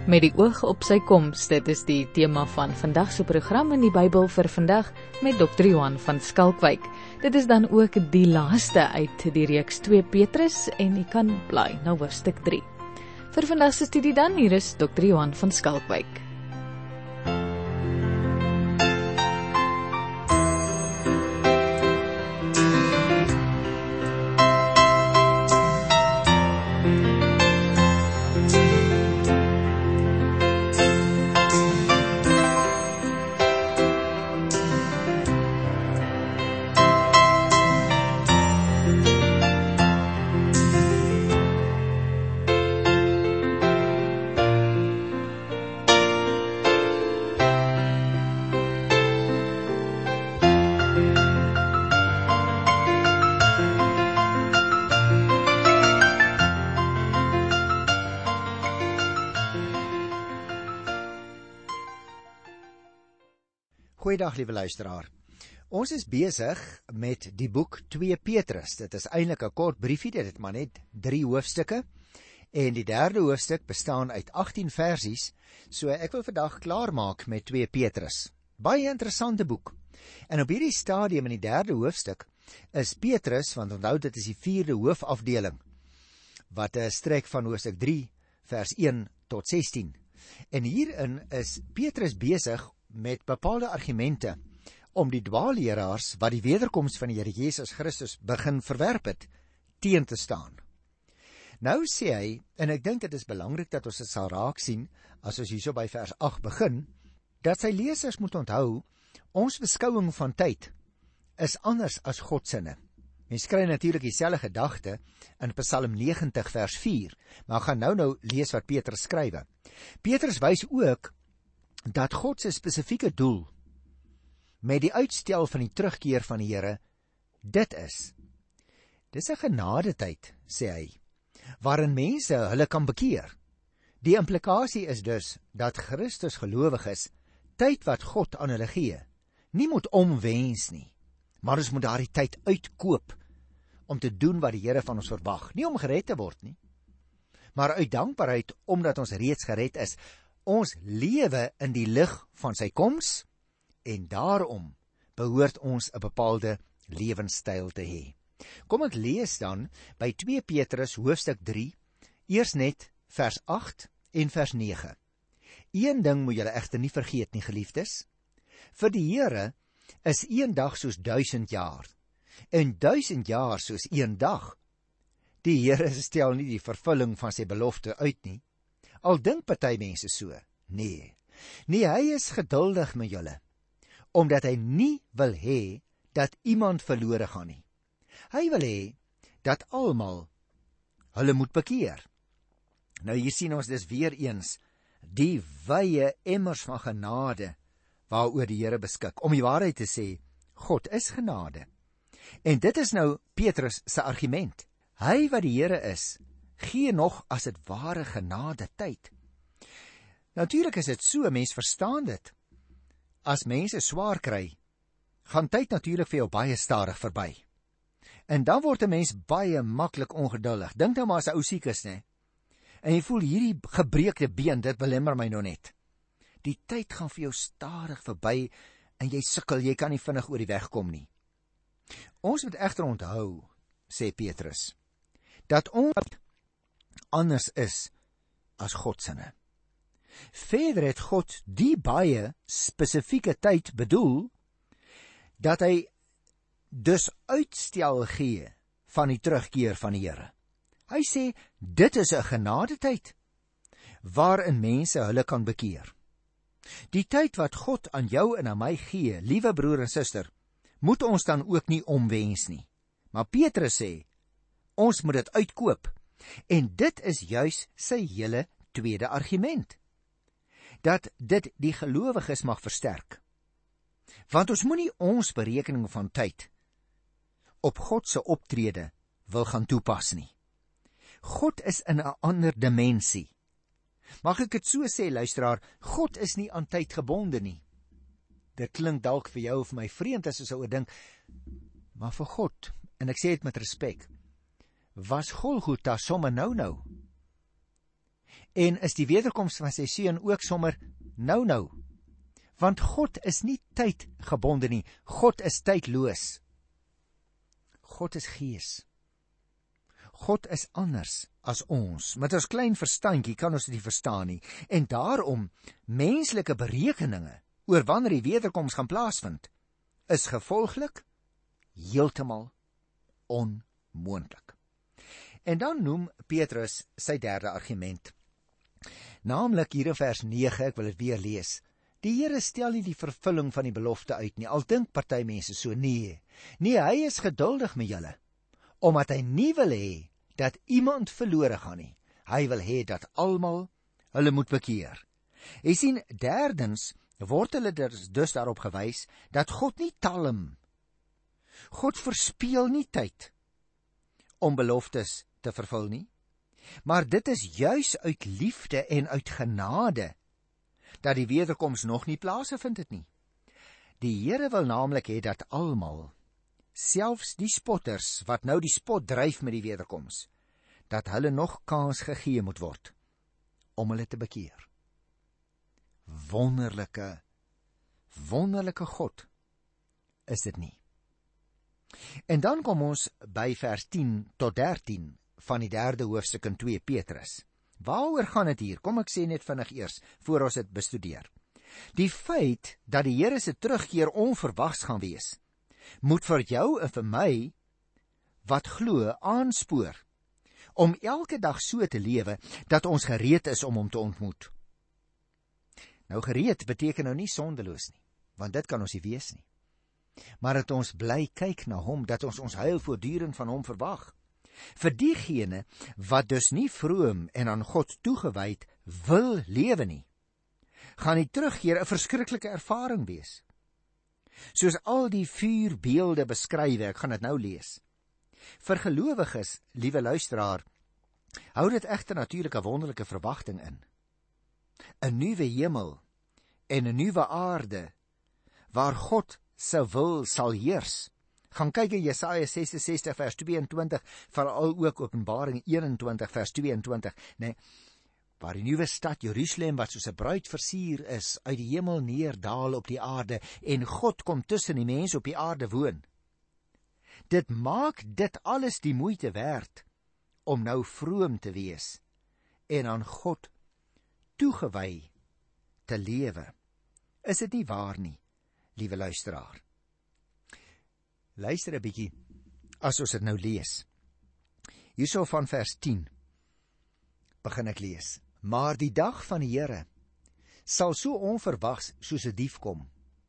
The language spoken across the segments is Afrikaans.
Met die oog op sy koms, dit is die tema van vandag se program in die Bybel vir vandag met Dr. Johan van Skalkwyk. Dit is dan ook die laaste uit die reeks 2 Petrus en u kan blaai na hoofstuk 3. Vir vandag se studie dan, hier is Dr. Johan van Skalkwyk. Goeiedag, liewe luisteraar. Ons is besig met die boek 2 Petrus. Dit is eintlik 'n kort briefie, dit het maar net 3 hoofstukke. En die 3de hoofstuk bestaan uit 18 versies, so ek wil vandag klaarmaak met 2 Petrus. Baie interessante boek. En op hierdie stadium in die 3de hoofstuk is Petrus, want onthou dit is die 4de hoofafdeling, wat strek van hoofstuk 3, vers 1 tot 16. En hierin is Petrus besig met bepaalde argumente om die dwaalleraars wat die wederkoms van die Here Jesus Christus begin verwerp het, teen te staan. Nou sê hy, en ek dink dit is belangrik dat ons dit sal raak sien, as ons hierso by vers 8 begin, dat sy lesers moet onthou, ons beskouing van tyd is anders as God sinne. Mens kry natuurlik dieselfde gedagte in Psalm 90 vers 4, maar gaan nou lees wat Petrus skrywe. Petrus wys ook dat God se spesifieke doel met die uitstel van die terugkeer van die Here, dit is. Dis 'n genadetyd, sê hy, waarin mense hulle kan bekeer. Die implikasie is dus dat Christus gelowiges tyd wat God aan hulle gee, nie moet omwens nie, maar ons moet daardie tyd uitkoop om te doen wat die Here van ons verwag, nie om gered te word nie, maar uit dankbaarheid omdat ons reeds gered is. Ons lewe in die lig van sy koms en daarom behoort ons 'n bepaalde lewenstyl te hê. Kom ek lees dan by 2 Petrus hoofstuk 3, eers net vers 8 en vers 9. Een ding moet julle egter nie vergeet nie, geliefdes. Vir die Here is 1 dag soos 1000 jaar en 1000 jaar soos 1 dag. Die Here stel nie die vervulling van sy belofte uit nie. Al dink party mense so, nee, hy is geduldig met julle, omdat hy nie wil hê dat iemand verlore gaan nie. Hy wil hê dat almal hulle moet bekeer. Nou hier sien ons dus weer eens die wye emmers van genade waaroor die Here beskik. Om die waarheid te sê, God is genade. En dit is nou Petrus se argument. Hy wat die Here is, gee nog as dit ware genade tyd. Natuurlik is dit so, mens verstaan dit. As mense swaar kry, gaan tyd natuurlik vir jou baie stadig verby. En dan word 'n mens baie maklik ongeduldig. Dink nou maar as 'n ou siek is, né? En jy voel hierdie gebreekte been, dit belemmer my nou net. Die tyd gaan vir jou stadig verby en jy sukkel, jy kan nie vinnig oor die weg kom nie. Ons moet egter onthou, sê Petrus, dat ons anders is as God sinne. Verder het God die baie spesifieke tyd bedoel, dat hy dus uitstel gee van die terugkeer van die Here. Hy sê, dit is 'n genadetyd, waarin mense hulle kan bekeer. Die tyd wat God aan jou en aan my gee, liewe broer en suster, moet ons dan ook nie omwens nie. Maar Petrus sê, ons moet dit uitkoop, en dit is juis sy hele tweede argument, dat dit die gelowiges mag versterk. Want ons moenie ons berekening van tyd op God se optrede wil gaan toepas nie. God is in 'n ander dimensie. Mag ek dit so sê, luisteraar, God is nie aan tyd gebonde nie. Dit klink dalk vir jou of vir my vreemd as jy sou dink, maar vir God, en ek sê dit met respek, was Golgotha sommer nou. En is die wederkoms van sy seun ook sommer nou? Want God is nie tydgebonde nie. God is tydloos. God is gees. God is anders as ons. Met ons klein verstandjie kan ons dit nie verstaan nie. En daarom, menslike berekeninge oor wanneer die wederkoms gaan plaasvind, is gevolglik heeltemal onmoontlik. En dan noem Petrus sy derde argument. Naamlik hier in vers 9, ek wil dit weer lees. Die Here stel nie die vervulling van die belofte uit nie, al dink party mense so, nee, hy is geduldig met julle, omdat hy nie wil hê dat iemand verlore gaan nie. Hy wil hê dat almal hulle moet bekeer. Jy sien, derdens word hulle dus daarop gewys dat God nie talm. God verspeel nie tyd om beloftes te vervul nie, maar dit is juis uit liefde en uit genade dat die wederkoms nog nie plaasgevind het nie. Die Here wil naamlik hê dat almal, selfs die spotters wat nou die spot dryf met die wederkoms, dat hulle nog kans gegee moet word om hulle te bekeer. Wonderlike God is dit nie. En dan kom ons by vers 10 tot 13 van die derde hoofstuk in 2 Petrus. Waaroor gaan dit hier? Kom ek sê net vinnig eers, voor ons dit bestudeer. Die feit dat die Here se terugkeer onverwags gaan wees, moet vir jou en vir my, wat glo, aanspoor, om elke dag so te lewe, dat ons gereed is om hom te ontmoet. Nou gereed beteken nou nie sondeloos nie, want dit kan ons nie wees nie. Maar dat ons bly kyk na hom, dat ons ons heil voortdurend van hom verwag. Vir diegene wat dus nie vroom en aan God toegewyd wil lewe nie, gaan die terugkeer 'n verskriklike ervaring wees. Soos al die vuurbeelde beskryf, ek gaan dit nou lees. Vir gelowiges, liewe luisteraar, hou dit egter natuurlik 'n wonderlike verwagting in. 'n Nuwe hemel en 'n nuwe aarde, waar God se wil sal heers. Gaan kyk in Jesaja 66 vers 22, veral ook Openbaring 21 vers 22, waar die nuwe stad Jerusalem, wat soos 'n bruid versier is, uit die hemel neerdaal op die aarde, en God kom tussen die mense op die aarde woon. Dit maak dit alles die moeite werd om nou vroom te wees en aan God toegewy te lewe. Is dit nie waar nie, liewe luisteraar? Luister 'n bietjie as ons dit nou lees. Hierso van vers 10 begin ek lees. Maar die dag van die Here sal so onverwags soos 'n dief kom.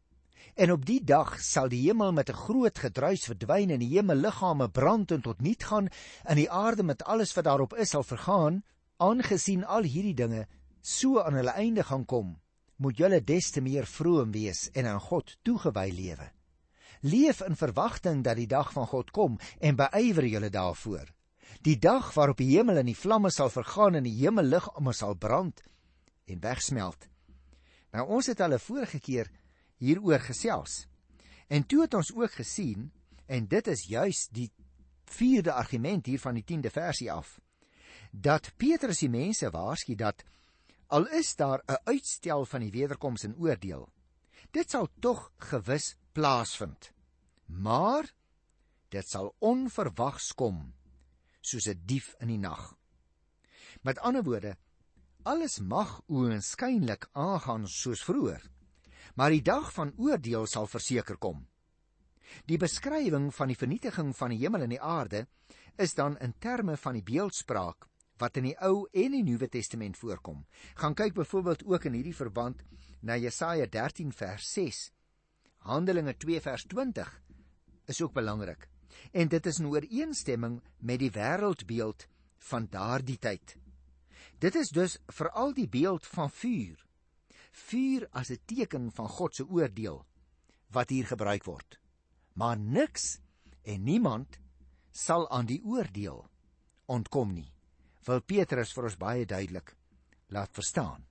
En op die dag sal die hemel met 'n groot gedruis verdwyn en die hemelliggame brand en tot niet gaan en die aarde met alles wat daarop is sal vergaan. Aangesien al hierdie dinge so aan hulle einde gaan kom, moet julle des te meer vroom wees en aan God toegewy lewe. Leef in verwagting dat die dag van God kom en beywer julle daarvoor. Die dag waarop die hemel in die vlamme sal vergaan en die hemelliggame sal brand en wegsmelt. Nou, ons het al 'n vorige keer hieroor gesels. En toe het ons ook gesien, en dit is juis die 4de argument hier van die 10de versie af, dat Petrus die mense waarsku dat al is daar 'n uitstel van die wederkoms en oordeel, dit sal tog gewis plaasvind. Maar dit sal onverwags kom, soos 'n dief in die nag. Met ander woorde, alles mag oënskynlik aangaan soos vroeër, maar die dag van oordeel sal verseker kom. Die beskrywing van die vernietiging van die hemel en die aarde is dan in terme van die beeldspraak wat in die Ou en die Nuwe Testament voorkom. Gaan kyk byvoorbeeld ook in hierdie verband na Jesaja 13 vers 6. Handelinge 2 vers 20 is ook belangrik. En dit is in ooreenstemming met die wêreldbeeld van daardie tyd. Dit is dus veral die beeld van vuur. Vuur as 'n teken van God se oordeel wat hier gebruik word. Maar niks en niemand sal aan die oordeel ontkom nie, wil Petrus vir ons baie duidelik laat verstaan.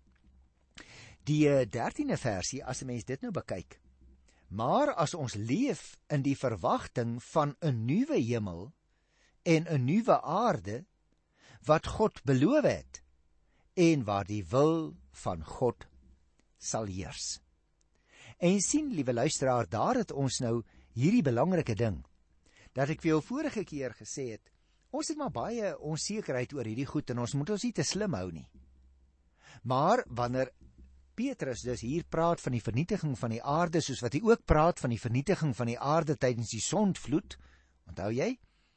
Die 13de versie, as 'n mens dit nou bekyk, maar as ons leef in die verwagting van 'n nuwe hemel en 'n nuwe aarde wat God beloof het, en waar die wil van God sal heers. En sien, liewe luisteraar, daar het ons nou hierdie belangrike ding, dat ek vir jou vorige keer gesê het, ons het maar baie onsekerheid oor hierdie goed, en ons moet ons nie te slim hou nie. Maar wanneer Petrus dus hier praat van die vernietiging van die aarde, soos wat hy ook praat van die vernietiging van die aarde tydens die sondvloed, onthou jy?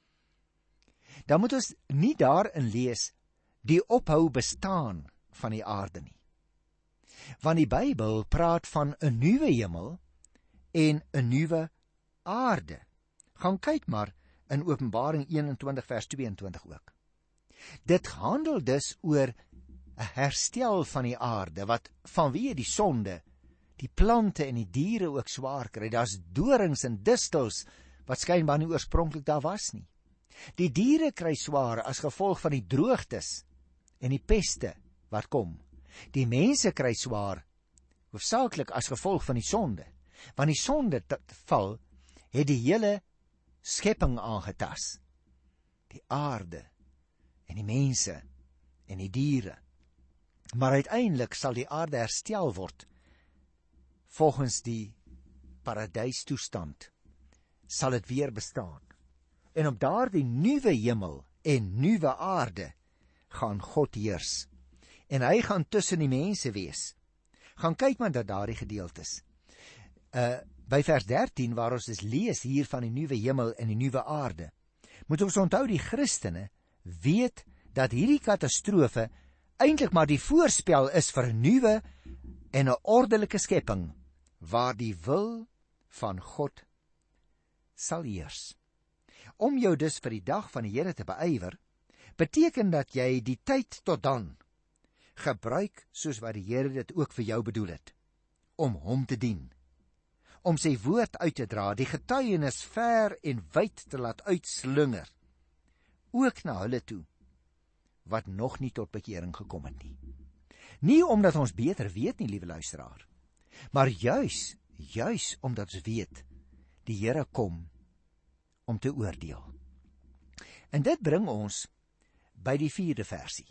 Dan moet ons nie daarin lees die ophou bestaan van die aarde nie. Want die Bybel praat van 'n nuwe hemel en 'n nuwe aarde. Gaan kyk maar in Openbaring 21 vers 22 ook. Dit handel dus oor 'n herstel van die aarde, wat vanweë die sonde, die plante en die diere ook swaar kry. Daar's dorings en distels, wat skynbaar nie oorspronklik daar was nie. Die diere kry swaar as gevolg van die droogtes en die peste wat kom. Die mense kry swaar, hoofsaaklik as gevolg van die sonde, want die sondeval het die hele skepping aangetas. Die aarde en die mense en die diere. Maar uiteindelik sal die aarde herstel word volgens die paradijstoestand, sal dit weer bestaan. En op daardie nuwe hemel en nuwe aarde gaan God heers. En hy gaan tussen die mense wees. Gaan kyk maar dat daardie gedeeltes. By vers 13 waar ons dus lees hier van die nuwe hemel en die nuwe aarde, moet ons onthou die Christene weet dat hierdie katastrofe eintlik maar die voorspel is vir 'n nuwe en 'n ordelike skepping waar die wil van God sal heers. Om jou dus vir die dag van die Here te beywer, beteken dat jy die tyd tot dan gebruik soos wat die Here dit ook vir jou bedoel het, om hom te dien, om sy woord uit te dra, die getuienis ver en wyd te laat uitslinger, ook na hulle toe, wat nog nie tot bekering gekom het nie. Nie omdat ons beter weet nie, liewe luisteraar, maar juis omdat ons weet, die Here kom om te oordeel. En dit bring ons by die 4de versie.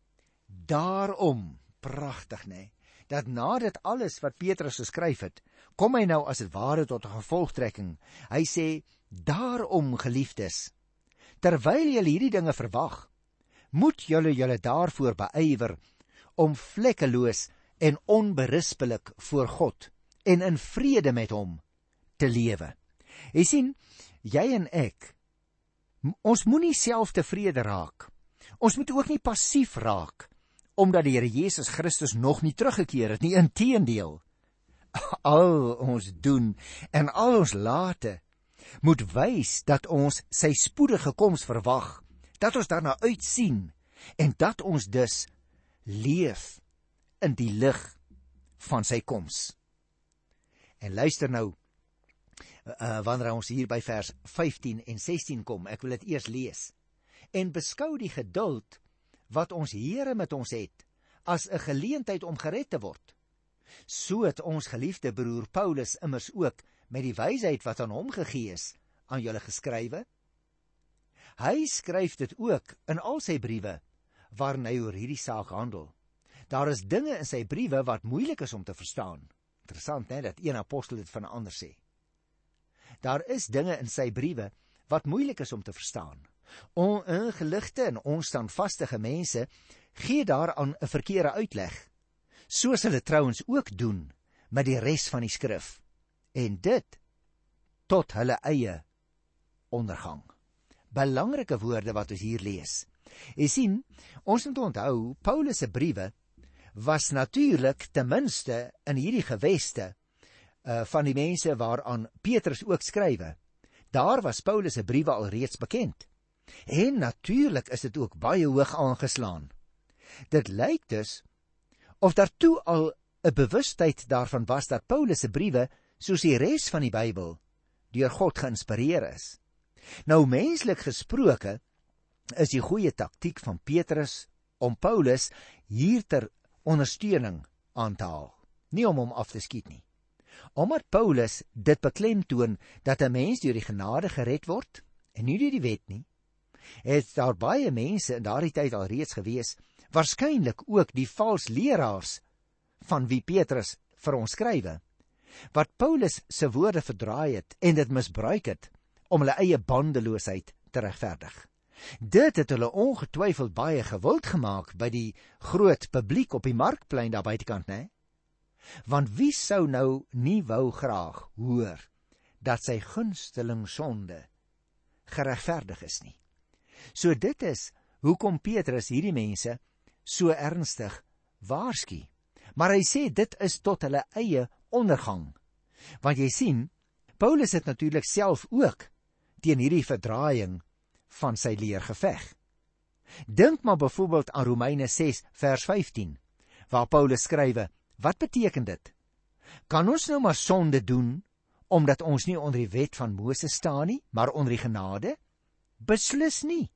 Daarom, pragtig nê, dat na dit alles wat Petrus geskryf het, kom hy nou as het ware tot 'n gevolgtrekking. Hy sê, daarom geliefdes, terwyl julle hierdie dinge verwag, moet julle daarvoor beywer om vlekkeloos en onberispelik voor God en in vrede met hom te lewe. Jy sien, jy en ek, ons moenie self tevrede raak. Ons moet ook nie passief raak, omdat die Here Jesus Christus nog nie teruggekeer het nie. Inteendeel, al ons doen en al ons late moet wys dat ons sy spoedige koms verwag, dat ons daarna uitsien en dat ons dus leef in die lig van sy koms. En luister nou, wanneer ons hier by vers 15 en 16 kom, ek wil dit eers lees. En beskou die geduld wat ons Here met ons het, as 'n geleentheid om gered te word. So het ons geliefde broer Paulus immers ook met die wysheid wat aan hom gegee is, aan julle geskrywe. Hy skryf dit ook in al sy briewe, waarin hy oor hierdie saak handel. Daar is dinge in sy briewe wat moeilik is om te verstaan. Interessant, hè, dat een apostel dit van 'n ander sê. Daar is dinge in sy briewe wat moeilik is om te verstaan. Ongeligte en onstandvastige mense gee daaraan 'n verkeerde uitleg, soos hulle trouens ook doen met die res van die skrif, en dit tot hulle eie ondergang. Belangrike woorde wat ons hier lees. Jy sien, ons moet onthou, Paulus se briewe was natuurlik ten minste in hierdie geweste van die mense waaraan Petrus ook skrywe. Daar was Paulus se briewe al reeds bekend. En natuurlik is dit ook baie hoog aangeslaan. Dit lyk dus of daar toe al 'n bewustheid daarvan was dat Paulus se briewe, soos die res van die Bybel, deur God geïnspireer is. Nou menslik gesproke is die goeie taktiek van Petrus om Paulus hier ter ondersteuning aan te haal, nie om hom af te skiet nie. Omdat Paulus dit beklemtoon dat 'n mens deur die genade gered word en nie deur die wet nie, het daar baie mense in daardie tyd al reeds gewees Waarskynlik ook die vals leraars van wie Petrus vir ons skrywe, wat Paulus se woorde verdraai het en dit misbruik het om hulle eie bandeloosheid te regverdig. Dit het hulle ongetwyfeld baie gewild gemaak by die groot publiek op die markplein daar buitekant, né? Want wie sou nou nie wou graag hoor dat sy gunsteling sonde geregverdig is nie? So dit is hoekom Petrus hierdie mense so ernstig waarsku. Maar hy sê dit is tot hulle eie ondergang. Want jy sien, Paulus het natuurlik self ook teen hierdie verdraaiing van sy leer geveg. Dink maar byvoorbeeld aan Romeine 6 vers 15, waar Paulus skrywe, wat beteken dit? Kan ons nou maar sonde doen, omdat ons nie onder die wet van Moses staan nie, maar onder die genade? Beslis nie.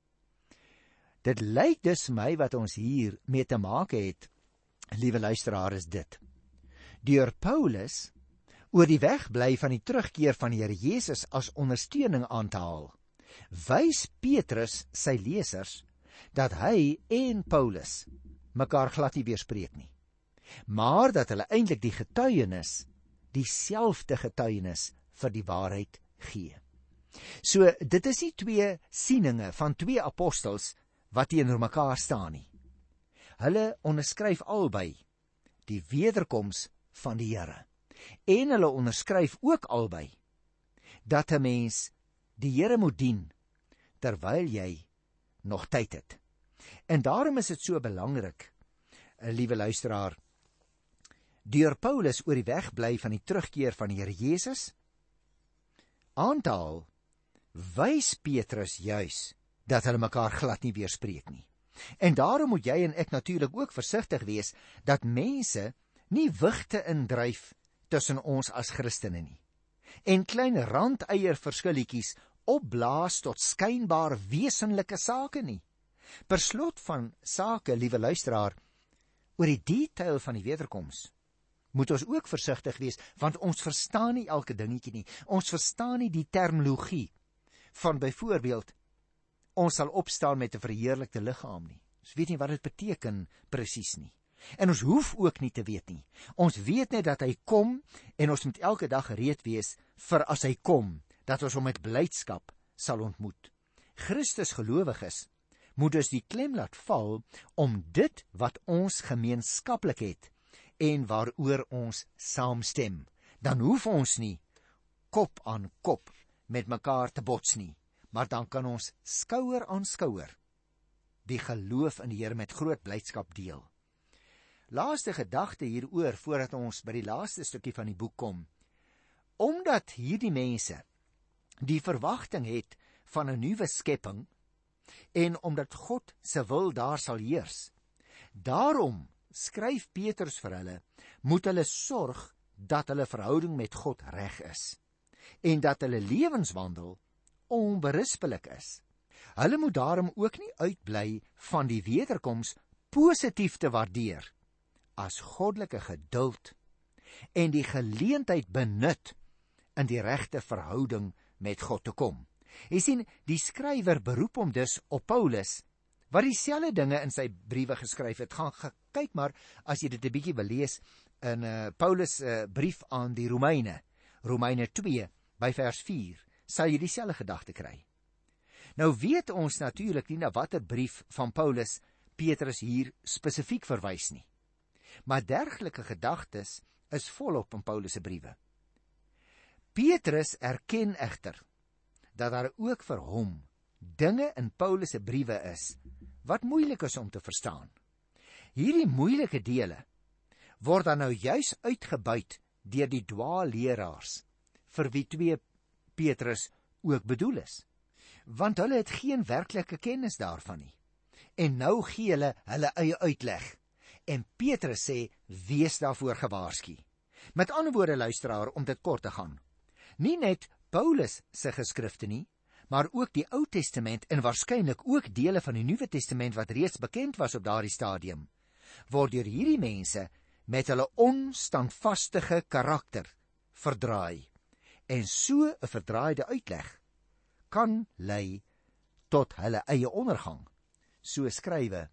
Dit lyk dus my wat ons hier mee te maak het, liewe luisteraar, is dit. Deur Paulus oor die weg bly van die terugkeer van die Here Jesus as ondersteuning aan te haal, wys Petrus sy lesers dat hy en Paulus mekaar glad nie weerspreek nie, maar dat hulle eintlik die getuienis, dieselfde getuienis vir die waarheid gee. So, dit is nie twee sieninge van twee apostels wat teenoor mekaar staan nie. Hulle onderskryf albei die wederkoms van die Here. En hulle onderskryf ook albei dat 'n mens die Here moet dien terwyl jy nog tyd het. En daarom is dit so belangrik, liewe luisteraar, deur Paulus oor die weg bly van die terugkeer van die Here Jesus aan te haal, wys Petrus juis dat hulle mekaar glad nie weerspreek nie. En daarom moet jy en ek natuurlik ook versigtig wees dat mense nie wigte indryf tussen ons as Christene nie, en klein randeier verskilletjies opblaas tot skynbaar wesenlike sake nie. Per slot van sake, liewe luisteraar, oor die detail van die wederkoms moet ons ook versigtig wees, want ons verstaan nie elke dingetjie nie. Ons verstaan nie die terminologie van byvoorbeeld, ons sal opstaan met 'n verheerlikte liggaam nie. Ons weet nie wat dit beteken presies nie. En ons hoef ook nie te weet nie. Ons weet net dat hy kom en ons moet elke dag gereed wees vir as hy kom, dat ons hom met blydskap sal ontmoet. Christus gelowiges moet dus die klem laat val om dit wat ons gemeenskaplik het en waaroor ons saamstem. Dan hoef ons nie kop aan kop met mekaar te bots nie, maar dan kan ons skouer aan skouer die geloof in die Here met groot blydskap deel. Laaste gedagte hieroor voordat ons by die laaste stukkie van die boek kom. Omdat hierdie mense die verwagting het van 'n nuwe skepping en omdat God se wil daar sal heers, daarom skryf Petrus vir hulle, moet hulle sorg dat hulle verhouding met God reg is en dat hulle lewenswandel onberispelik is. Hulle moet daarom ook nie uitbly van die wederkoms positief te waardeer as goddelike geduld en die geleentheid benut in die regte verhouding met God te kom. Jy sien, die skrywer beroep hom dus op Paulus, wat dieselfde dinge in sy briewe geskryf het. Gaan kyk maar, as jy dit 'n bietjie wil lees, in Paulus' brief aan die Romeine, Romeine 2, by vers 4, sal jy dieselfde gedagte kry. Nou weet ons natuurlik nie na watter brief van Paulus Petrus hier spesifiek verwys nie. Maar dergelike gedagtes is volop in Paulus se briewe. Petrus erken egter dat daar ook vir hom dinge in Paulus se briewe is wat moeilik is om te verstaan. Hierdie moeilike dele word dan nou juis uitgebuit deur die dwaalleraars vir wie 2 Petrus ook bedoel is. Want hulle het geen werklike kennis daarvan nie. En nou gee hulle hulle eie uitleg. En Petrus sê, wees daarvoor gewaarsku. Met ander woorde, luisteraar, om dit kort te gaan. Nie net Paulus se geskrifte nie, maar ook die Ou Testament en waarskynlik ook dele van die Nuwe Testament wat reeds bekend was op daardie stadium, word deur hierdie mense met hulle onstandvastige karakter verdraai. En so 'n verdraaide uitleg kan lei tot hulle eie ondergang. So skrywe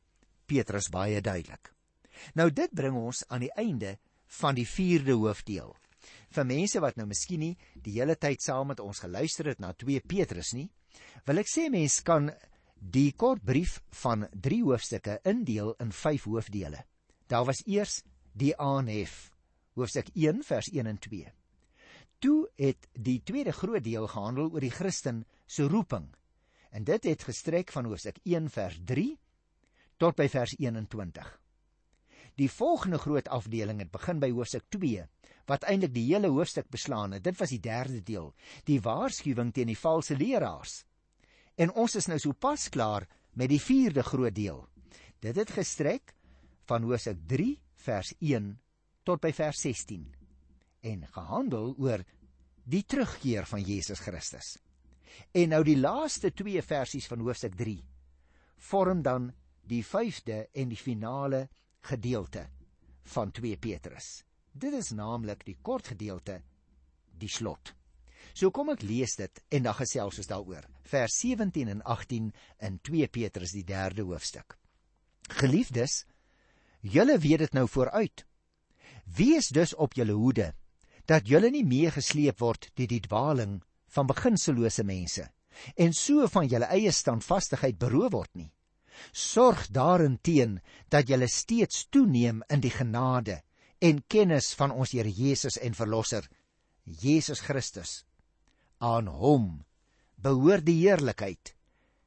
Petrus baie duidelik. Nou dit bring ons aan die einde van die 4de hoofdeel. Vir mense wat nou miskien nie die hele tyd saam met ons geluister het na 2 Petrus nie, wil ek sê mens kan die kort brief van 3 hoofstukke indeel in 5 hoofdele. Daar was eers die aanhef, hoofstuk 1 vers 1 en 2. Toe het die tweede groot deel gehandel oor die Christen se roeping, en dit het gestrek van hoofstuk 1 vers 3 tot by vers 21. Die volgende groot afdeling het begin by hoofstuk 2, wat eintlik die hele hoofstuk beslaan het. Dit was die 3de deel, die waarskuwing teen die valse leraars. En ons is nou so pas klaar met die 4de groot deel. Dit het gestrek van hoofstuk 3 vers 1 tot by vers 16 en gehandel oor die terugkeer van Jesus Christus. En nou die laaste 2 versies van hoofstuk 3 vorm dan die 5de en die finale gedeelte van 2 Petrus. Dit is naamlik die kort gedeelte, die slot. So kom ek lees dit en dan gesels ons daaroor. Vers 17 en 18 in 2 Petrus die 3de hoofstuk. Geliefdes, julle weet dit nou vooruit. Wees dus op julle hoede, dat julle nie meegesleep word deur die dwaling van beginsellose mense, en so van julle eie standvastigheid beroof word nie. Sorg daarenteen dat julle steeds toeneem in die genade en kennis van ons Here Jesus en Verlosser, Jesus Christus. Aan hom behoort die heerlikheid,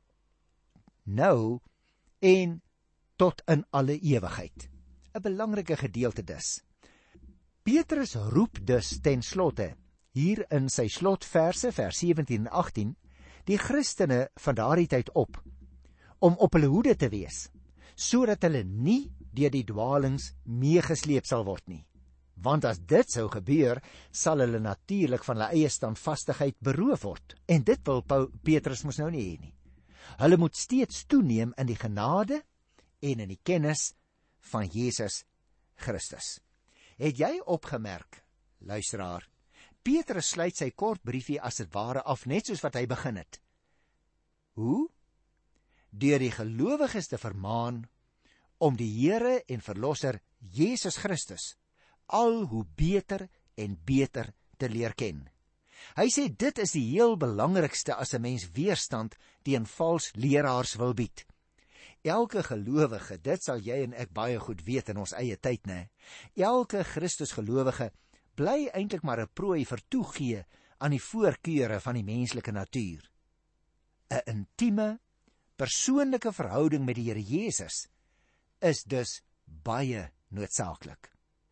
nou en tot in alle ewigheid. 'n Belangrike gedeelte dus. Petrus roep dus ten slotte, hier in sy slotverse, vers 17 en 18, die Christene van daardie tyd om op hulle hoede te wees, sodat hulle nie deur die dwalings meegesleep sal word nie. Want as dit sou gebeur, sal hulle natuurlik van hulle eie standvastigheid beroof word. En dit wil Petrus mos nou nie hê nie. Hulle moet steeds toeneem in die genade en in die kennis van Jesus Christus. Het jy opgemerk, luisteraar, Petrus sluit sy kort briefie as dit ware af, net soos wat hy begin het. Hoe? Deur die gelowiges te vermaan om die Here en Verlosser Jesus Christus al hoe beter en beter te leer ken. Hy sê dit is die heel belangrikste as 'n mens weerstand teen vals leraars wil bied. Elke gelowige, dit sal jy en ek baie goed weet in ons eie tyd, né? Elke Christusgelowige bly eintlik maar 'n prooi vir toegee aan die voorkeure van die menslike natuur. 'n Intieme, persoonlike verhouding met die Here Jesus is dus baie noodsaaklik.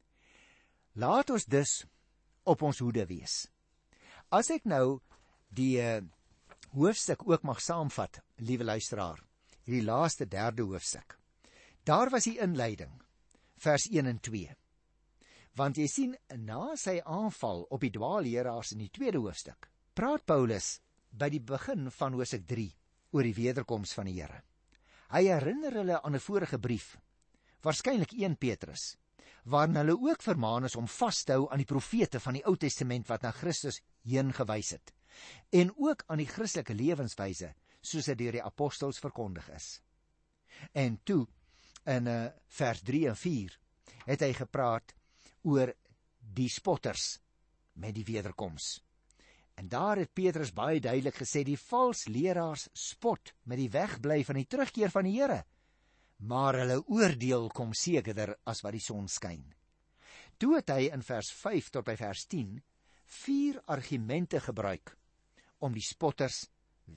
Laat ons dus op ons hoede wees. As ek nou die hoofstuk ook mag saamvat, liewe luisteraar, die laaste 3de hoofstuk. Daar was die inleiding, vers 1 en 2. Want jy sien, na sy aanval op die dwaalleraars in die 2de hoofstuk, praat Paulus by die begin van hoofstuk 3 oor die wederkoms van die Here. Hy herinner hulle aan 'n vorige brief, waarskynlik 1 Petrus, waarin hulle ook vermaan is om vas te hou aan die profete van die Ou Testament wat na Christus heen gewys het, en ook aan die Christelike lewenswyse, soos dit deur die apostels verkondig is. En toe, in vers 3 en 4, het hy gepraat oor die spotters met die wederkoms. En daar het Petrus baie duidelik gesê, die vals leraars spot met die wegbly van die terugkeer van die Here, maar hulle oordeel kom sekerder as wat die son skyn. Toe het hy in vers 5 tot by vers 10 4 argumente gebruik om die spotters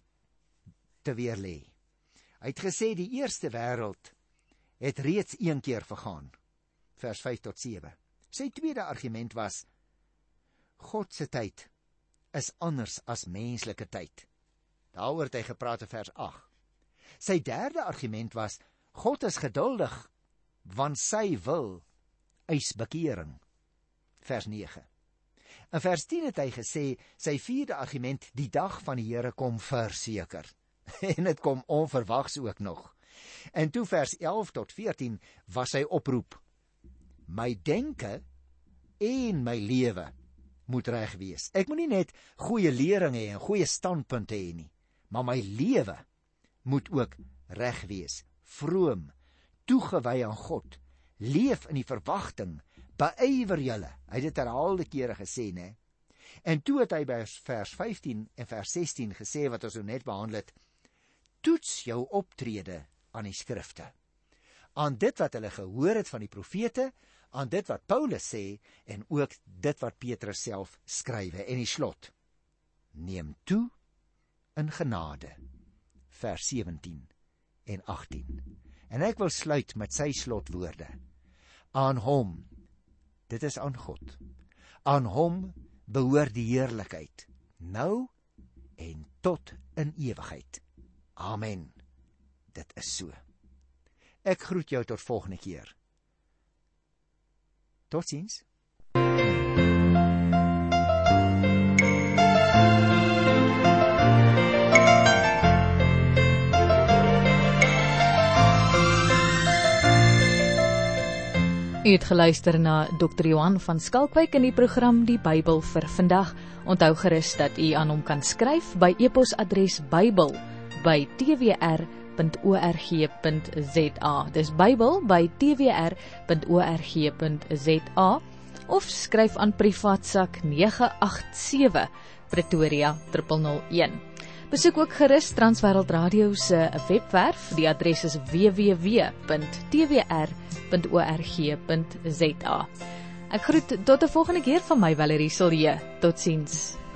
te weerlê. Hy het gesê die eerste wêreld het reeds een keer vergaan, vers 5 tot 7. Sy tweede argument was, God se tyd is anders as menslike tyd. Daaroor het hy gepraat in vers 8. Sy derde argument was, God is geduldig, want sy wil eis bekering, vers 9. In vers 10 het hy gesê, sy vierde argument, die dag van die Here kom verseker. En dit kom onverwags ook nog. En toe vers 11 tot 14 was sy oproep, my denke en my lewe moet reg wees. Ek moet nie net goeie lering hê en goeie standpunte hê nie, maar my lewe moet ook reg wees, vroom, toegewy aan God, leef in die verwagting, beywer julle. Hy het dit herhaalde kere gesê, né? En toe het hy by vers 15 en vers 16 gesê wat ons nou net behandel het, toets jou optrede aan die skrifte, aan dit wat hulle gehoor het van die profete, aan dit wat Paulus sê, en ook dit wat Petrus self skrywe. En die slot, neem toe in genade, vers 17 en 18. En ek wil sluit met sy slotwoorde. Aan hom, dit is aan God, aan hom behoort die heerlikheid, nou en tot in ewigheid. Amen. Dit is so. Ek groet jou tot volgende keer. Totsiens. U het geluister na Dr. Johan van Skalkwyk in die program Die Bybel vir vandag. Onthou gerus dat u aan hom kan skryf by e-posadres bybel@twr.org.za. Dis bybel@twr.org.za of skryf aan privaatsak 987 Pretoria 001. Besoek ook gerus Transwêreld Radio se webwerf. Die adres is www.twr.org.za. Ek groet tot 'n volgende keer van my Valerie Silje. Totsiens.